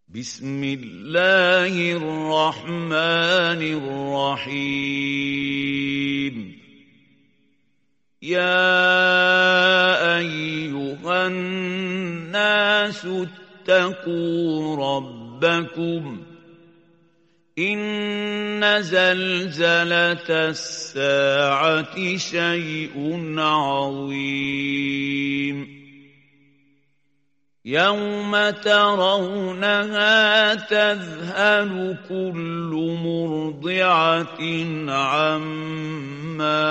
بسم الله الرحمن الرحيم يا أيها الناس اتقوا ربكم إن زلزلة الساعة شيء عظيم يوم ترونها تذهل كل مرضعة عما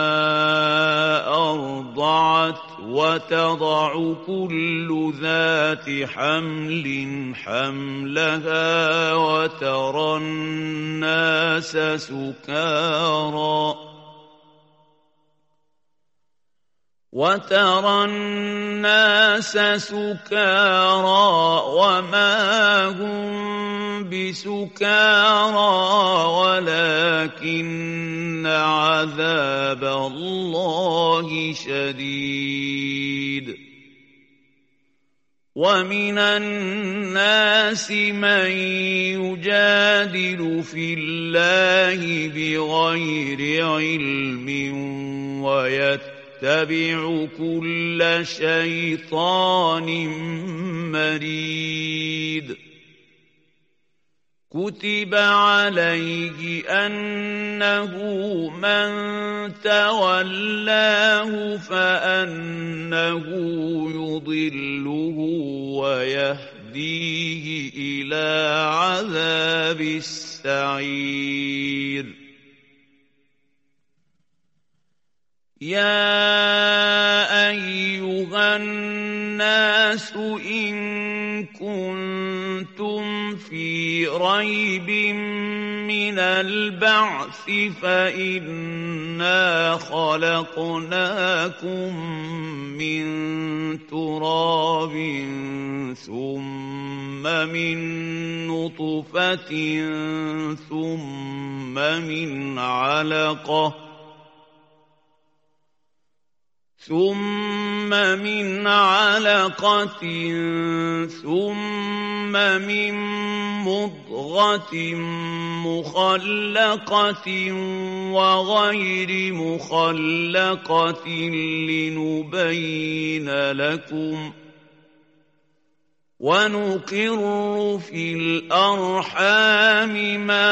أرضعت وتضع كل ذات حمل حملها وترى الناس سكارى وما هم بسكارى ولكن عذاب الله شديد ومن الناس من يجادل في الله بغير علم ويتبع كل شيطان مريد كتب عليه أنه من تولاه فأنه يضله ويهديه إلى عذاب السعير يا أيها الناس إن كنتم في ريب من البعث فإنا خلقناكم من تراب ثم من نطفة ثم من علقة ثم من مضغة مخلقة وغير مخلقة لنبين لكم ونقر في الأرحام ما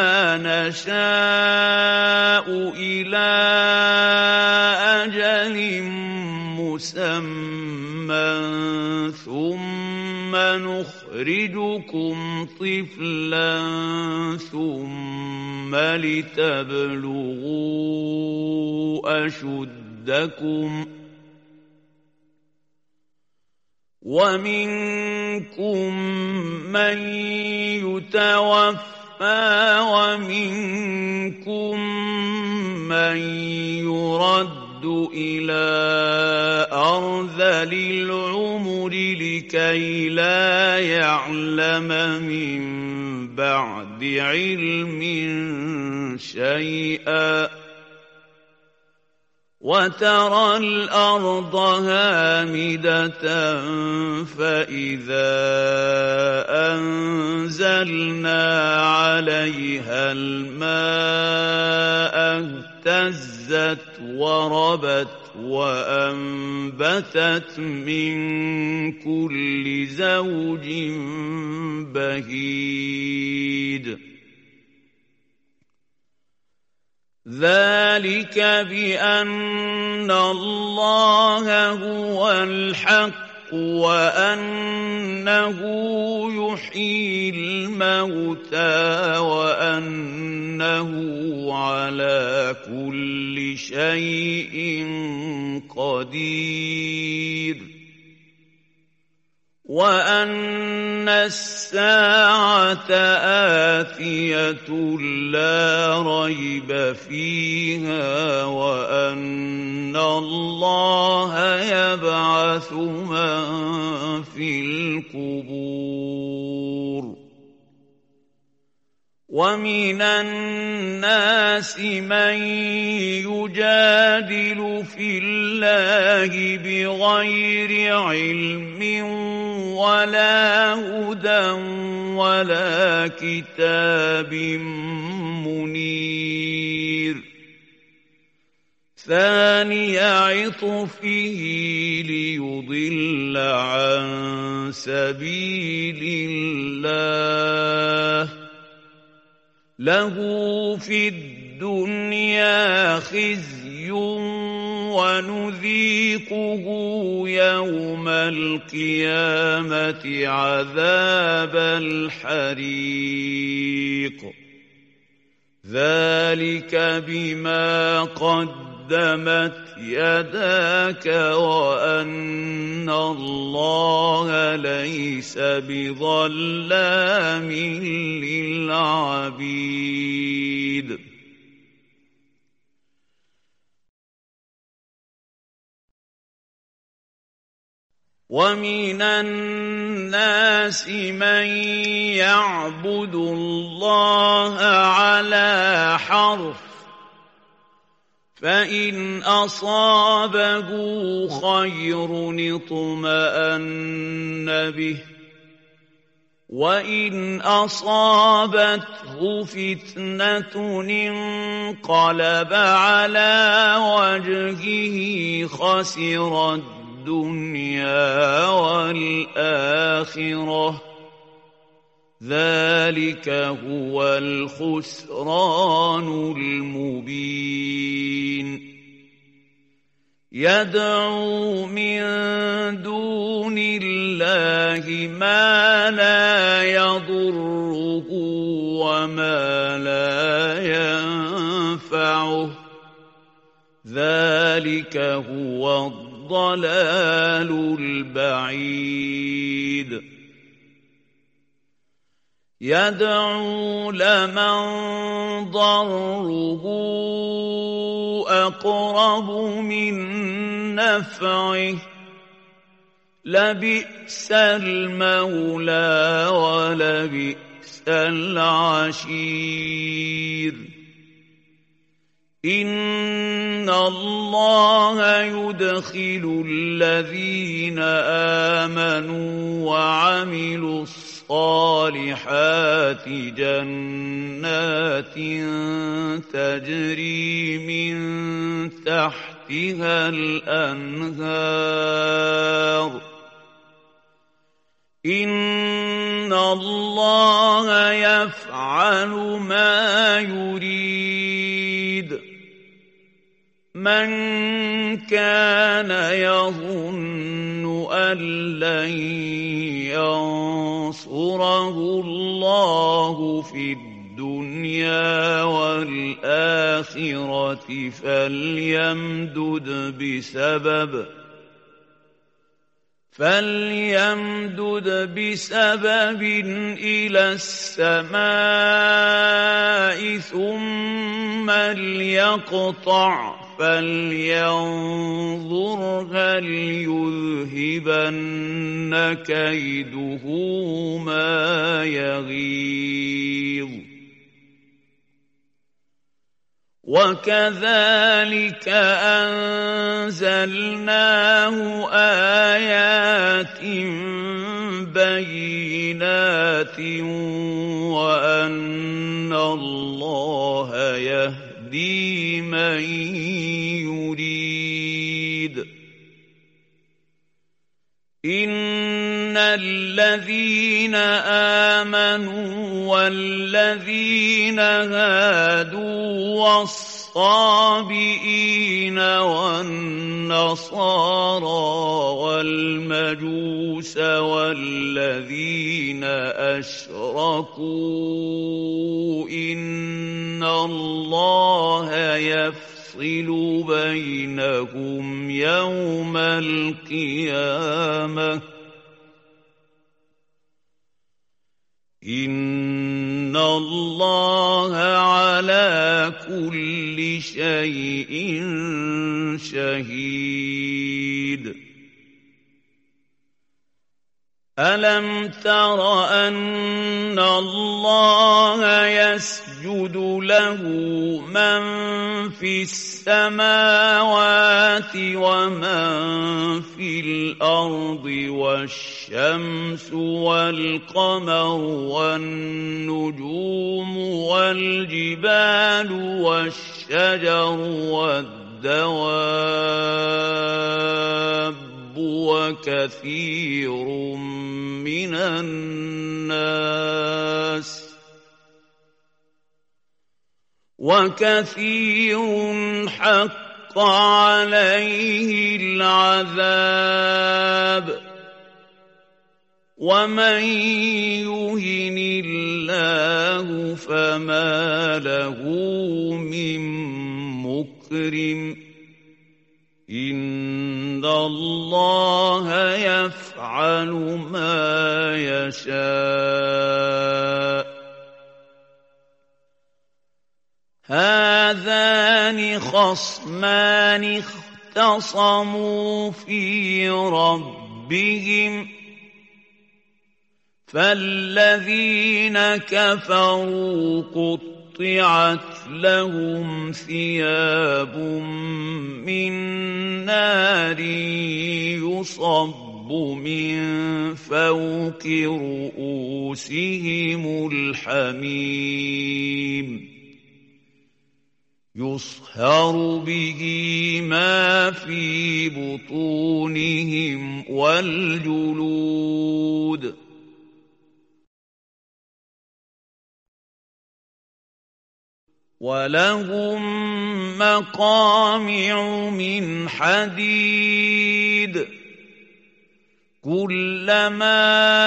نشاء إلى أجل مسمى ثم نخرجكم طفلا ثم لتبلغوا أشدكم ومنكم من يتوفى ومنكم من يرد إلى أرذل العمر لكي لا يعلم من بعد علم شيئا وترى الأرض هامدة فإذا أنزلنا عليها الماء اهتزت وربت وأنبتت من كل زوج بهيج ذلك بأن الله هو الحق وأنه يحيي الموتى وأنه على كل شيء قدير وأن الساعة آتية لا ريب فيها وأن الله يبعث من في القبور ومن الناس من يجادل في الله بغير علم ولا هدى ولا كتاب منير ثاني عطفه ليضل عن سبيل الله له في الدنيا خزي ونذيقه يوم القيامة عذاب الحريق ذلك بما قدمت يداك وأن الله ليس بظلام للعبيد ومن الناس من يعبد الله على حرف فإن أصابه خير اطمأن به وإن أصابته فتنة انقلب على وجهه خسر الدنيا والآخرة ذلك هو الخسران المبين يدعو من دون الله ما لا يضره وما لا ينفعه ذلك هو الضلال البعيد يدعو لمن ضره أقرب من نفعه لبئس المولى ولبئس العشير إن الله يدخل الذين آمنوا وعملوا الصالحات جنات تجري من تحتها الأنهار إن الله يفعل ما يريد من كان يظن أن لن ينصره الله في الدنيا والآخرة فليمدد بسبب إلى السماء ثم ليقطع فلينظر هل يذهبن كيده ما يغيظ وكذلك أنزلناه آيات بينات وأن الله يهدي من يريد إن الذين آمنوا والذين هادوا والصابئين والنصارى والمجوس والذين أشركوا إن الله يفصل بينهم يوم القيامة إن الله على كل شيء شهيد ألم تر أن الله يسجد له من في السماوات ومن في الأرض والشمس والقمر والنجوم والجبال والشجر والدواب وكثير من الناس وكثير حق عليه العذاب ومن يهن الله فما له من مكرم إن الله يفعل ما يشاء هذان خصمان اختصموا في ربهم فالذين كفروا قطعت لهم ثياب من نار يصب من فوق رؤوسهم الحميم يصهر به ما في بطونهم والجلود ولهم مقامع من حديد كلما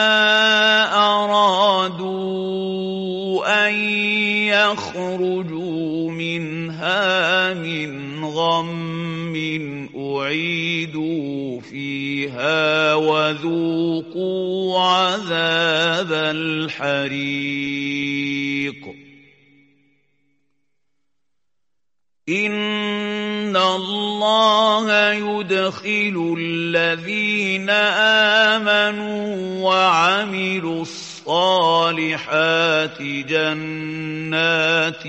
أرادوا أن يخرجوا منها من غم أعيدوا فيها وذوقوا عذاب الحريق إن الله يدخل الذين آمنوا وعملوا الصالحات جنات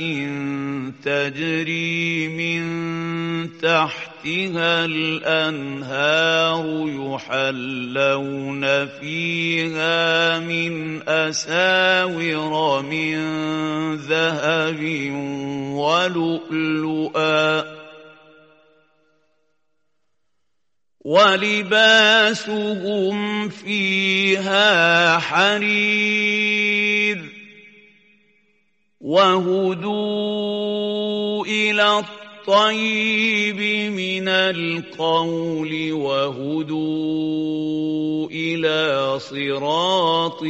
تجري من تحتها الأنهار يحلون فيها من أساور من ذهب ولؤلؤا ولباسهم فيها حرير وهدوا إلى الطيب من القول وهدوا إلى صراط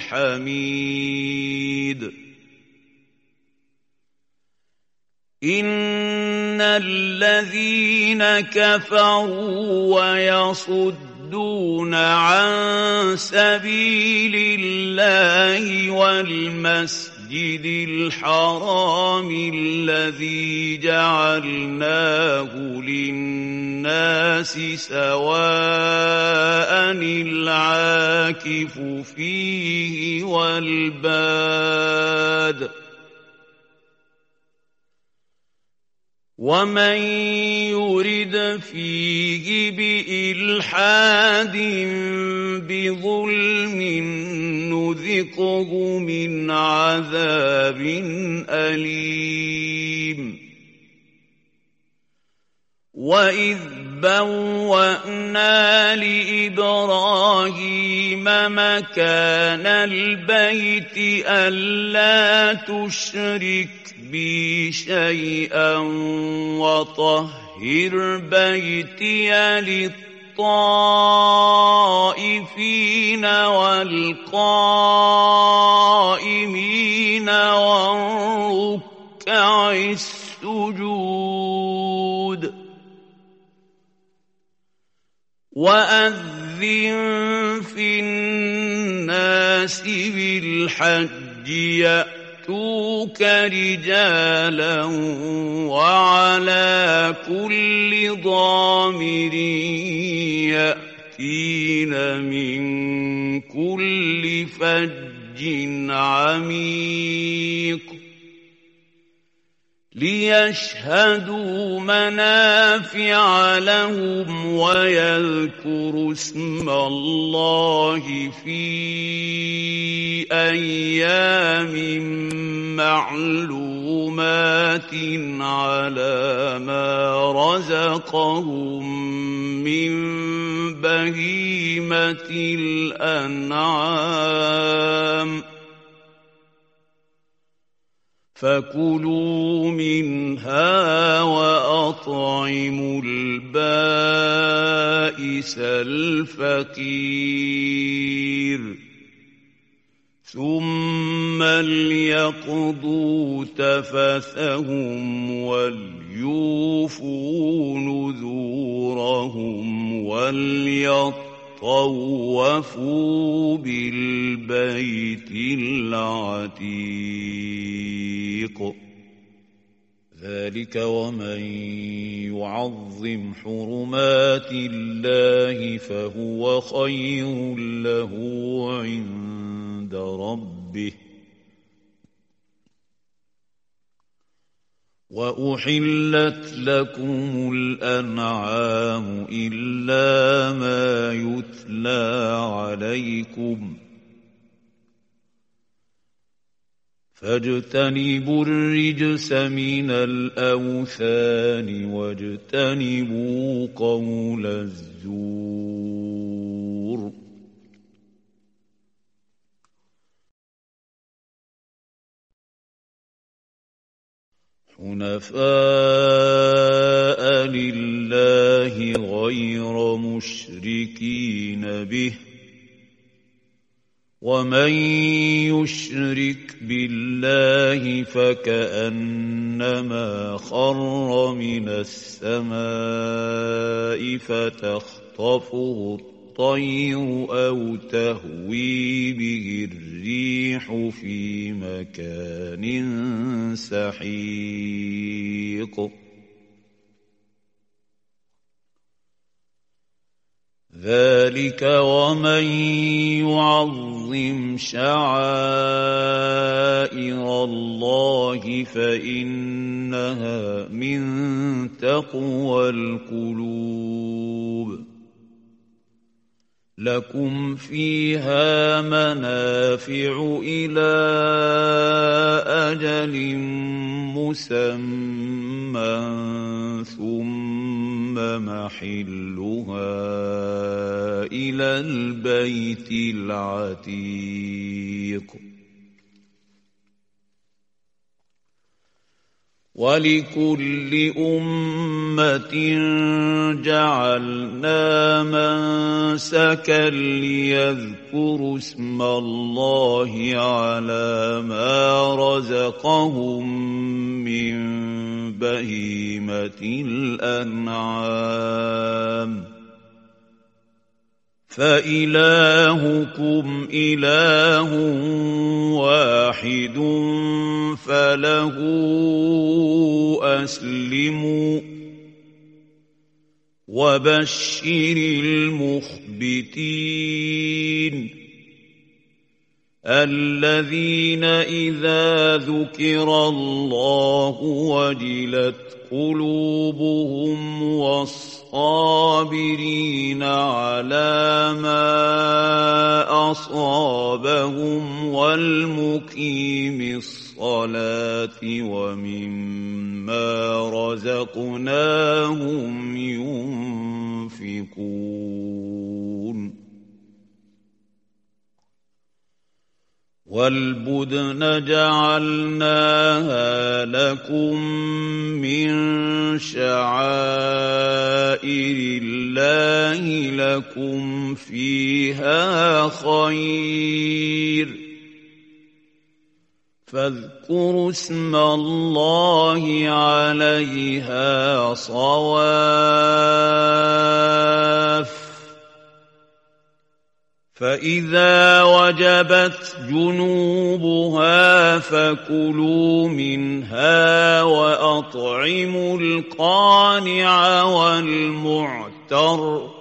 الحميد إن الذين كفروا ويصدون عن سبيل الله والمسجد الحرام الذي جعلناه للناس سواء العاكف فيه والباد ومن يرد فيه بإلحاد بظلم نذقه من عذاب أليم وإذ بوأنا لإبراهيم مكان البيت ألا تشرك بي شيئا وطهر بيتي للطائفين والقائمين والركع السجود وأذن في الناس بالحج يأتوك رجالا وعلى كل ضامر يأتين من كل فج عميق ليشهدوا منافع لهم ويذكروا اسم الله في أيام معلومات على ما رزقهم من بهيمة الأنعام فكلوا منها وأطعموا البائس الفقير ثم ليقضوا تفثهم وليوفوا نذورهم وليطوفوا بالبيت العتيق ذلك ومن يعظم حرمات الله فهو خير له عند ربه وأحلت لكم الأنعام إلا ما يتلى عليكم فاجتنبوا الرجس من الأوثان واجتنبوا قول الزور حنفاء لله غير مشركين به ومن يشرك بالله فكأنما خر من السماء فتخطفه الطير أو تهوي به الريح في مكان سحيق ذلك ومن يعظم شعائر الله فإنها من تقوى القلوب لكم فيها منافع إلى أجل مسمى ثم محلها إلى البيت العتيق ولكل أمة جعلنا منسكا ليذكروا اسم الله على ما رزقهم من بهيمة الأنعام فإلهكم إله واحد فله أسلموا وبشر المخبتين الذين إذا ذكر الله وجلت قلوبهم والصابرين على ما أصابهم والمقيم الصلاة ومما رزقناهم ينفقون والبدن جعلناها لكم من شعائر الله لكم فيها خير فاذكروا اسم الله عليها صواف فإذا وجبت جنوبها فكلوا منها وأطعموا القانع والمعتر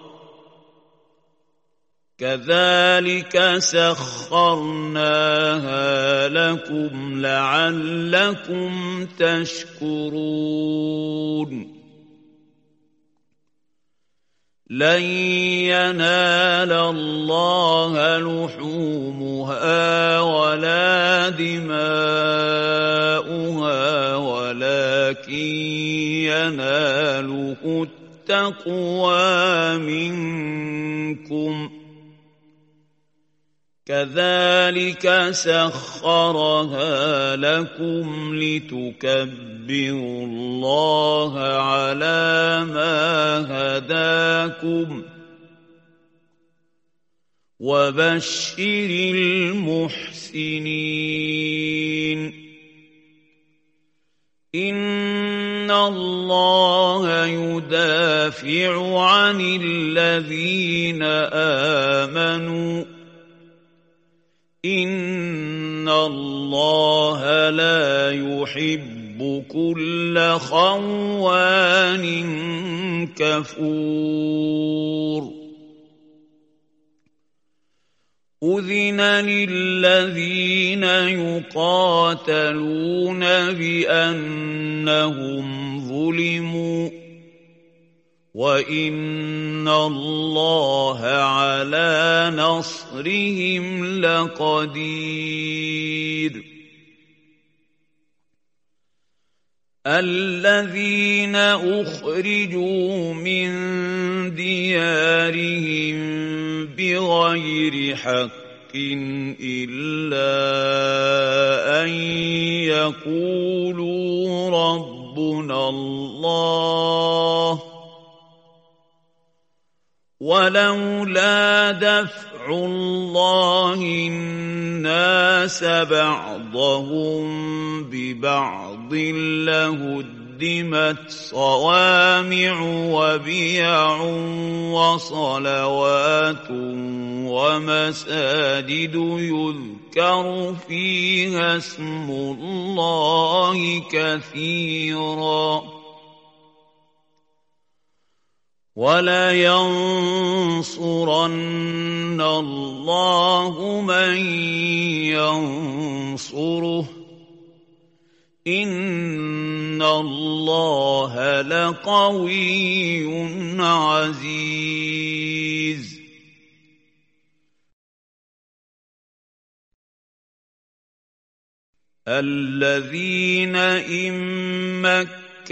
كذلك سخرناها لكم لعلكم تشكرون لن ينال الله لحومها ولا دماؤها ولكن يناله التقوى منكم كذلك سخرها لكم لتكبروا الله على ما هداكم وبشر المحسنين إن الله يدافع عن الذين آمنوا إن الله لا يحب كل خوان كفور أذن للذين يقاتلون بأنهم ظلموا وإن الله على نصرهم لقدير الذين أخرجوا من ديارهم بغير حق إلا أن يقولوا ربنا الله ولولا دفع الله الناس بعضهم ببعض لهدمت صوامع وبيع وصلوات ومساجد يذكر فيها اسم الله كثيرا وَلَيَنصُرَنَّ اللَّهُ مَن يَنصُرُهُ إِنَّ اللَّهَ لَقَوِيٌّ عَزِيزٌ الَّذِينَ إِن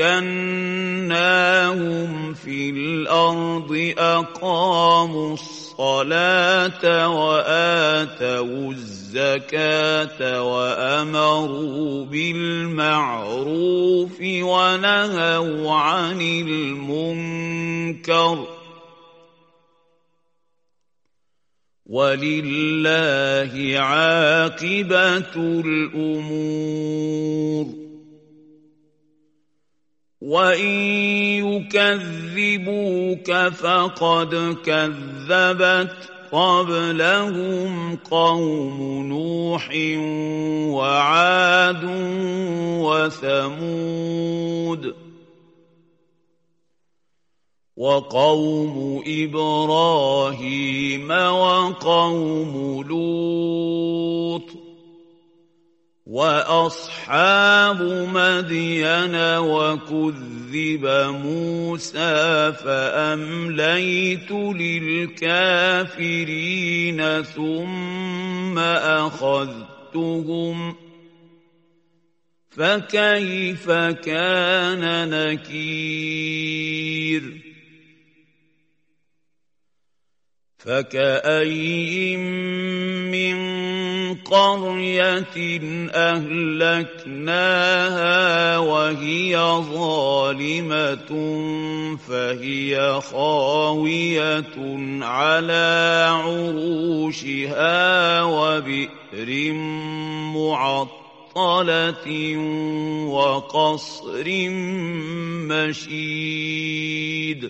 مكناهم في الأرض أقاموا الصلاة وآتوا الزكاة وأمروا بالمعروف ونهوا عن المنكر ولله عاقبة الأمور وَإِن يُكَذِّبُوكَ فَقَدْ كَذَّبَتْ قَبْلَهُمْ قَوْمُ نُوحٍ وَعَادٌ وَثَمُودُ وَقَوْمُ إِبْرَاهِيمَ وَقَوْمُ لُوطٍ وَأَصْحَابُ مَدْيَنَ وَكُذِّبَ مُوسَىٰ فَأَمْلَيْتُ لِلْكَافِرِينَ ثُمَّ أَخَذْتُهُمْ فَكَيْفَ كَانَ نَكِيرِ فَكَأَيِّن مِّن قَرْيَةٍ أَهْلَكْنَاهَا وَهِيَ ظَالِمَةٌ فَهِيَ خَاوِيَةٌ عَلَىٰ عُرُوشِهَا وَبِئْرٍ مُّعَطَّلَةٍ وَقَصْرٍ مَّشِيدٍ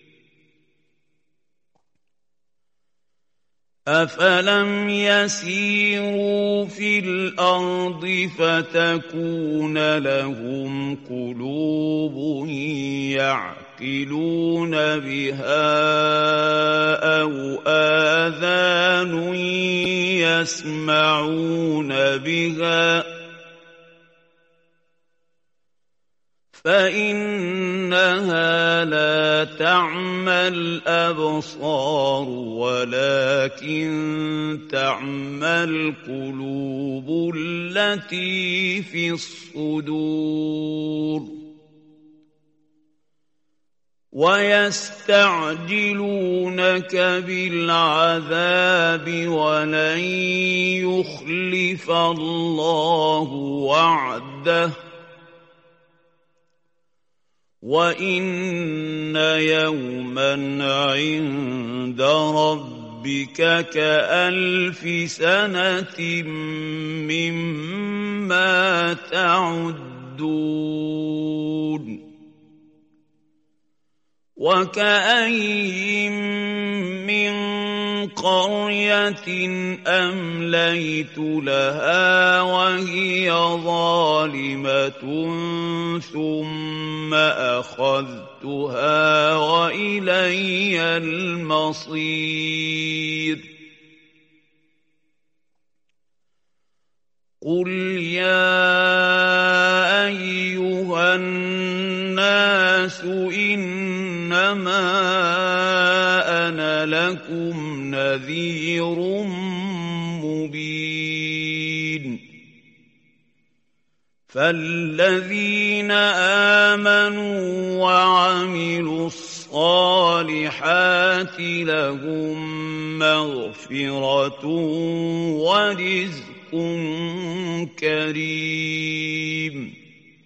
أَفَلَمْ يَسِيرُوا فِي الْأَرْضِ فَتَكُونَ لَهُمْ قُلُوبٌ يعقلون بها أو آذان يسمعون بها فإنها لا تعمى الأبصار ولكن تعمى القلوب التي في الصدور ويستعجلونك بالعذاب ولن يخلف الله وعده وَإِنَّ يَوْمًا عِندَ رَبِّكَ كَأَلْفِ سَنَةٍ مِّمَّا تَعُدُّونَ وَكَأَيِّن مِّن قَرْيَةٍ أَمْلَيْتُ لَهَا وَهِيَ ظَالِمَةٌ ثُمَّ أَخَذْتُهَا وَإِلَيَّ الْمَصِيرُ قُلْ يَا أَيُّهَا النَّاسُ إِنَّمَا أَنَا لَكُمْ نَذِيرٌ مُّبِينٌ فَالَّذِينَ آمَنُوا وَعَمِلُوا الصَّالِحَاتِ لَهُم مَّغْفِرَةٌ وَرِزْقٌ كَرِيمٌ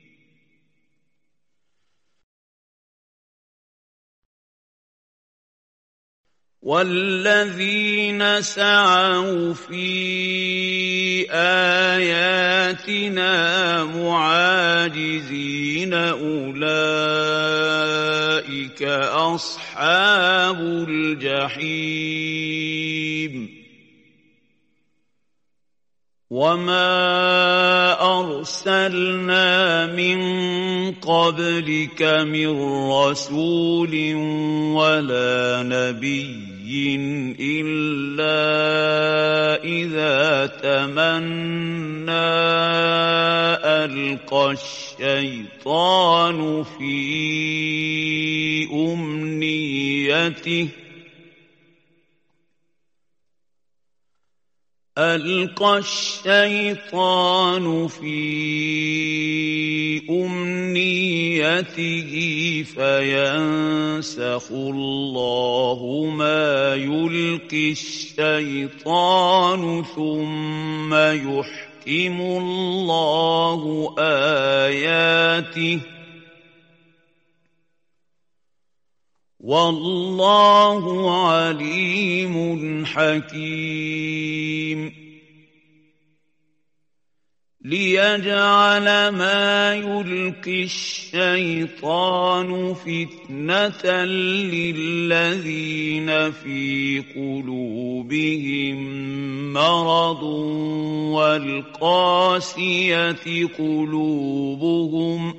وَالَّذِينَ سَعَوْا فِي آيَاتِنَا مُعَاجِزِينَ أُولَٰئِكَ أَصْحَابُ الْجَحِيمِ وَمَا أَرْسَلْنَا مِن قَبْلِكَ مِن رَّسُولٍ وَلَا نَبِيٍّ إِلَّا إِذَا تَمَنَّىٰ أَلْقَى الشَّيْطَانُ في أمنيته فينسخ الله ما يلقي الشيطان ثم يحكم الله آياته والله عليم حكيم ليجعل ما يلقي الشيطان فتنة للذين في قلوبهم مرض والقاسية قلوبهم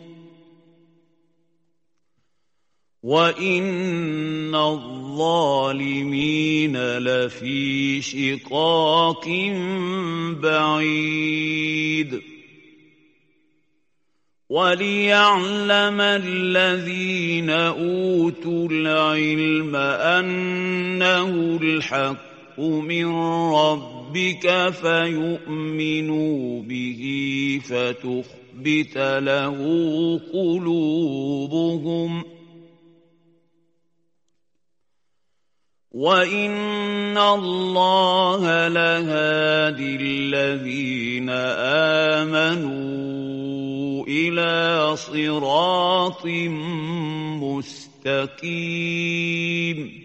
وَإِنَّ الظَّالِمِينَ لَفِي شِقَاقٍ بَعِيدٍ وَلِيَعْلَمَ الَّذِينَ أُوتُوا الْعِلْمَ أَنَّهُ الْحَقُّ مِن رَّبِّكَ فَيُؤْمِنُوا بِهِ فَتُخْبِتَ لَهُ قُلُوبُهُمْ وَإِنَّ اللَّهَ لَهَادِي الَّذِينَ آمَنُوا إِلَىٰ صِرَاطٍ مُّسْتَقِيمٍ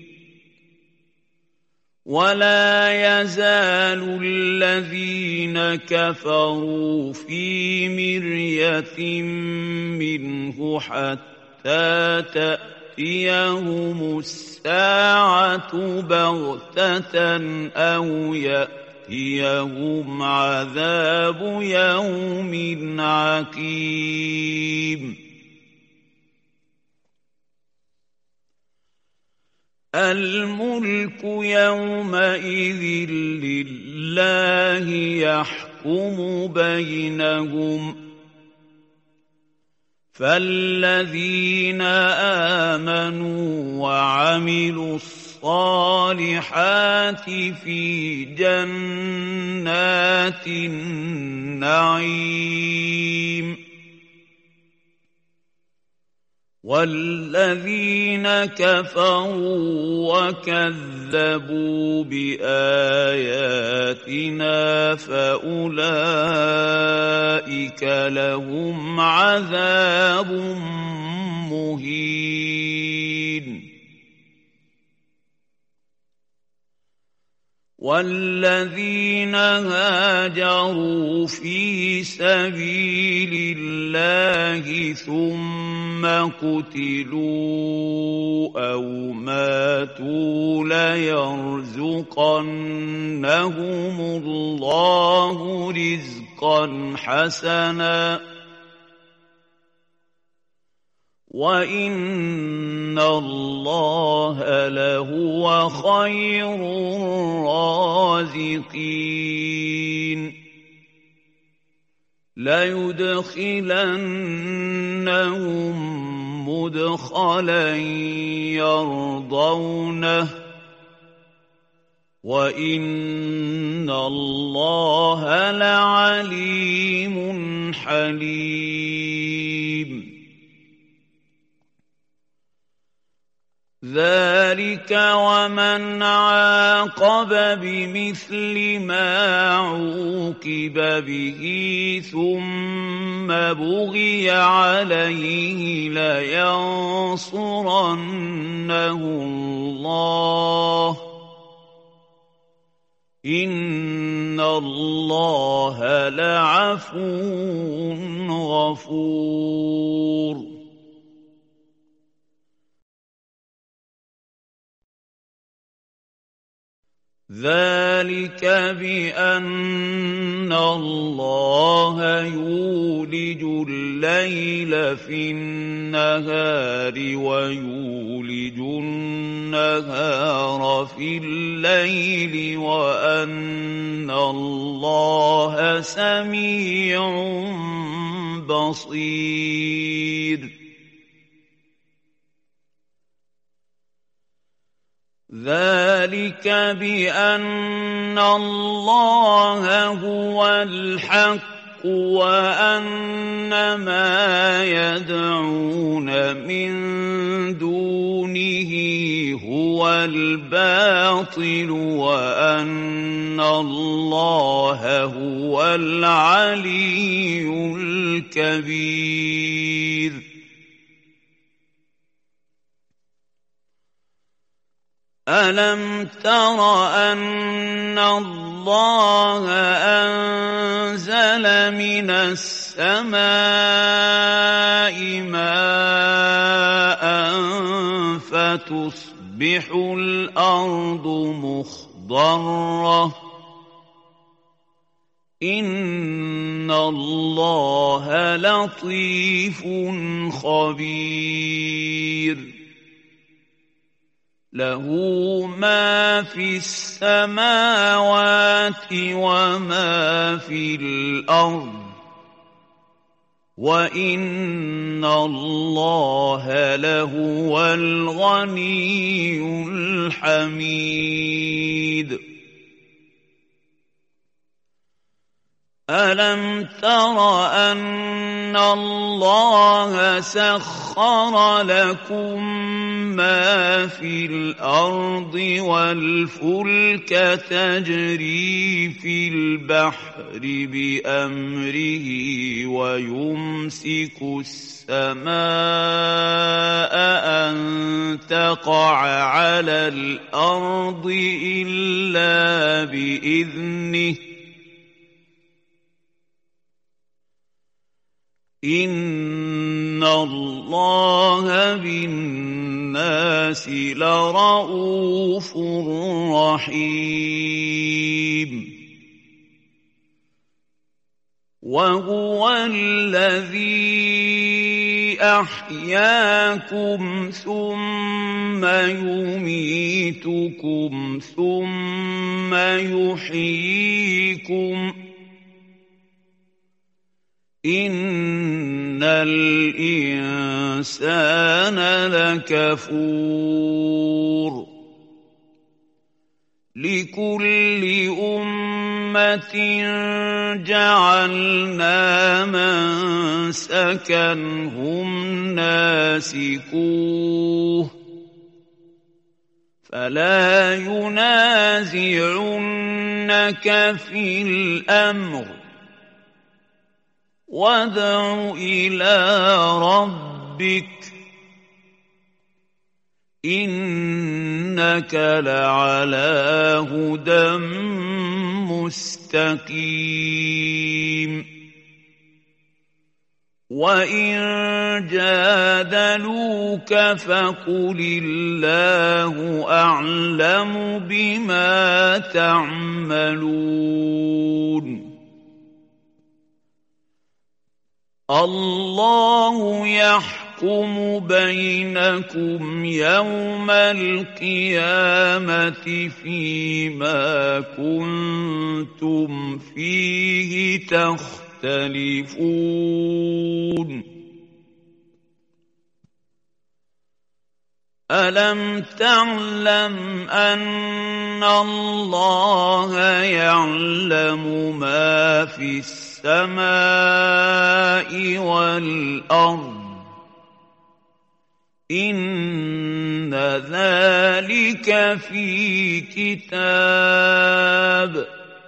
وَلَا يَزَالُ الَّذِينَ كَفَرُوا فِي مِرْيَةٍ مِّنْهُ حَتَّىٰ تَأْتِيَهُمُ السَّاعَةُ بَغْتَةً أَوْ يَأْتِيَهُمْ عَذَابُ يَوْمٍ عَقِيمٍ. 」 ، 」 ، 」 ، « 」 ، « 」 ، « 」 ، « 」 ، « 」 ، « 」 ، « 」 ، « 」 ، « 」 ، « 」 ، « 」 ، « 」 ، « 」 ، « 」 ، « 」 الملك يومئذ لله يحكم بينهم فالذين آمنوا وعملوا الصالحات في جنات النعيم والذين كفروا وكذبوا بآياتنا فأولئك لهم عذاب مهين والذين هاجروا في سبيل الله ثم قتلوا أو ماتوا ليرزقنهم الله رزقا حسنا وَإِنَّ اللَّهَ لَهُوَ خَيْرُ الرَّازِقِينَ لَيُدْخِلَنَّهُم مُّدْخَلًا يَرْضَوْنَهُ وَإِنَّ اللَّهَ لَعَلِيمٌ حَلِيمٌ ذَلِكَ وَمَنْ عَاقَبَ بِمِثْلِ مَا عُوقِبَ بِهِ ثُمَّ بُغِيَ عَلَيْهِ لَيَنصُرَنَّهُ اللَّهُ إِنَّ اللَّهَ لَعَفُوٌّ غَفُورٌ ذَلِكَ بِأَنَّ اللَّهَ يُولِجُ اللَّيْلَ فِي النَّهَارِ وَيُولِجُ النَّهَارَ فِي اللَّيْلِ وَأَنَّ اللَّهَ سَمِيعٌ بَصِيرٌ ذَلِكَ بِأَنَّ اللَّهَ هُوَ الْحَقُّ وَأَنَّ مَا يَدْعُونَ مِن دُونِهِ هُوَ الْبَاطِلُ وَأَنَّ اللَّهَ هُوَ الْعَلِيُّ الْكَبِيرُ أَلَمْ تَرَ أَنَّ اللَّهَ أَنزَلَ مِنَ السَّمَاءِ مَاءً فَتُصْبِحُ الْأَرْضُ مُخْضَرَّةً إِنَّ اللَّهَ لَطِيفٌ خَبِيرٌ لَهُ مَا فِي السَّمَاوَاتِ وَمَا فِي الْأَرْضِ وَإِنَّ اللَّهَ لَهُوَ الْغَنِيُّ الْحَمِيدُ أَلَمْ تَرَ أَنَّ اللَّهَ سَخَّرَ لَكُم مَّا فِي الْأَرْضِ وَالْفُلْكَ تَجْرِي فِي الْبَحْرِ بِأَمْرِهِ وَيُمْسِكُ السَّمَاءَ أَن تَقَعَ عَلَى الْأَرْضِ إِلَّا بِإِذْنِهِ إِنَّ اللَّهَ بِالنَّاسِ لَرَءُوفٌ رَحِيمٌ وَهُوَ الَّذِي أحياكم ثم يميتكم ثم يحييكم إن الإنسان لكفور لكل أمة جعلنا منسكا هم ناسكوه فلا ينازعنك في الأمر وادع إلى ربك إنك لعلى هدى مستقيم وإن جادلوك فقل الله أعلم بما تعملون الله يحكم بينكم يوم القيامة فيما كنتم فيه تختلفون ألم تعلم أن الله يعلم ما في السماء والأرض إن ذلك في كتاب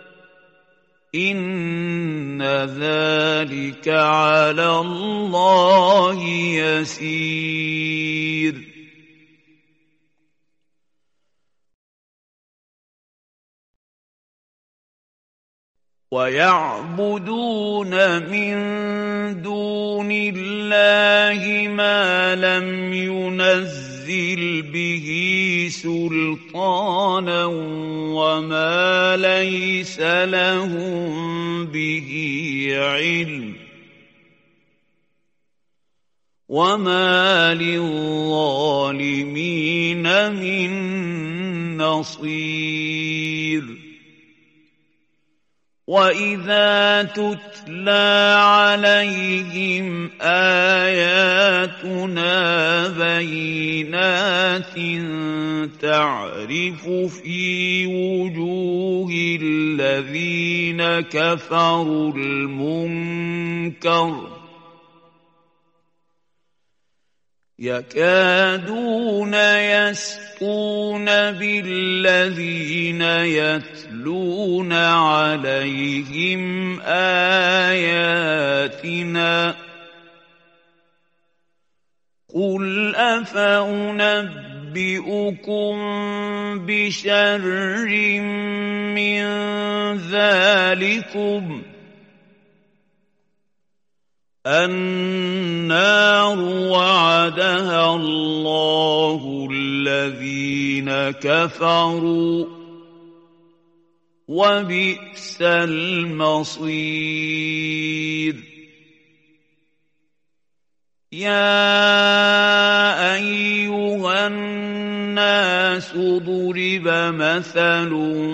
إن ذلك على الله يسير ويعبدون من دون الله ما لم ينزل به سلطانا وما ليس لهم به علم وما للظالمين من نصير وإذا تتلى عليهم آياتنا بينات تعرف في وجوه الذين كفروا المنكر يكادون يسطون بالذين يتلون عليهم آياتنا قل أفأنبئكم بشر من ذلكم النار وعدها الله الذين كفروا وبئس المصير يا أيها الناس ضرب مثل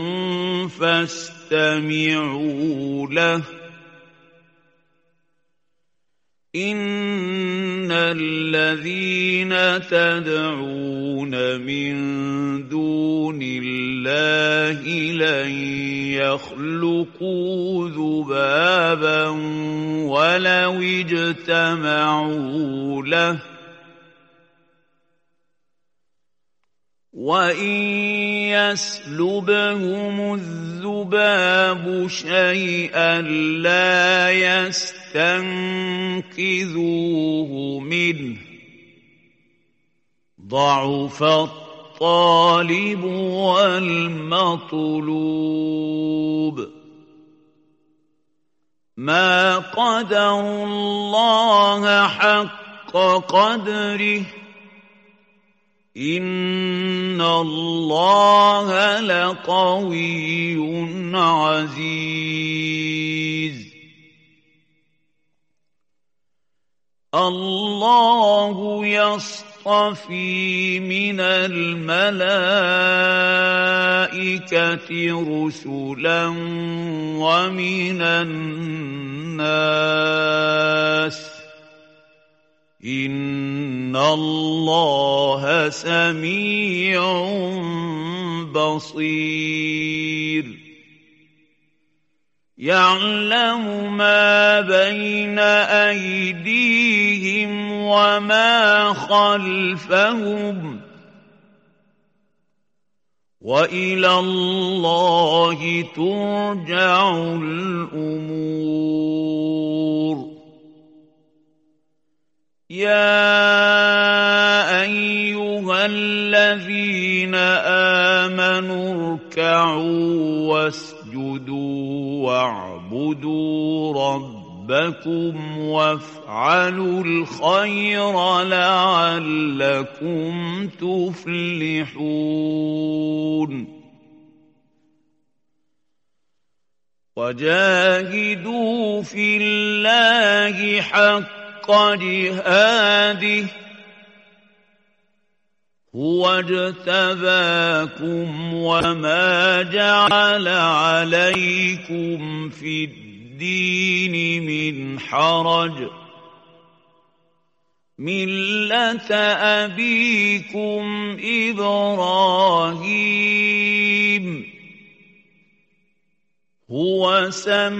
فاستمعوا له إن الذين تدعون من دون الله لن يخلقوا ذبابا ولو اجتمعوا له وإن يسلبهم الذباب شيئا لا يستنقذوه منه ضعف الطالب والمطلوب ما قدروا الله حق قدره إن الله لقوي عزيز الله يصطفي من الملائكة رسلا ومن الناس إن الله سميع بصير يعلم ما بين أيديهم وما خلفهم وإلى الله ترجع الأمور يا أيها الذين آمنوا اركعوا واسجدوا واعبدوا ربكم وافعلوا الخير لعلكم تفلحون وجاهدوا في الله حق جهاده هو اجتباكم وما جعل عليكم في الدين من حرج ملة أبيكم إبراهيم هو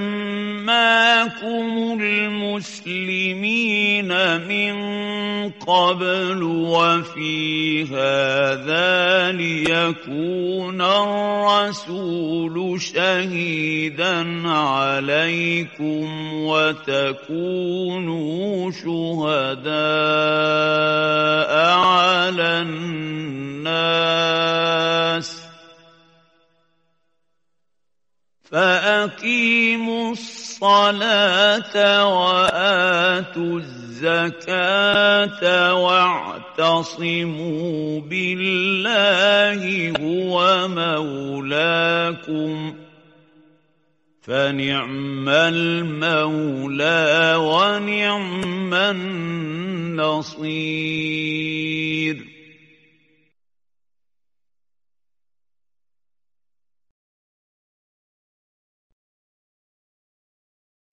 سماكم المسلمين من قبل وفي هذا ليكون الرسول شهيدا عليكم وتكونوا شهداء على الناس فأقيموا الصلاة وآتوا الزكاة واعتصموا بالله هو مولاكم فنعم المولى ونعم النصير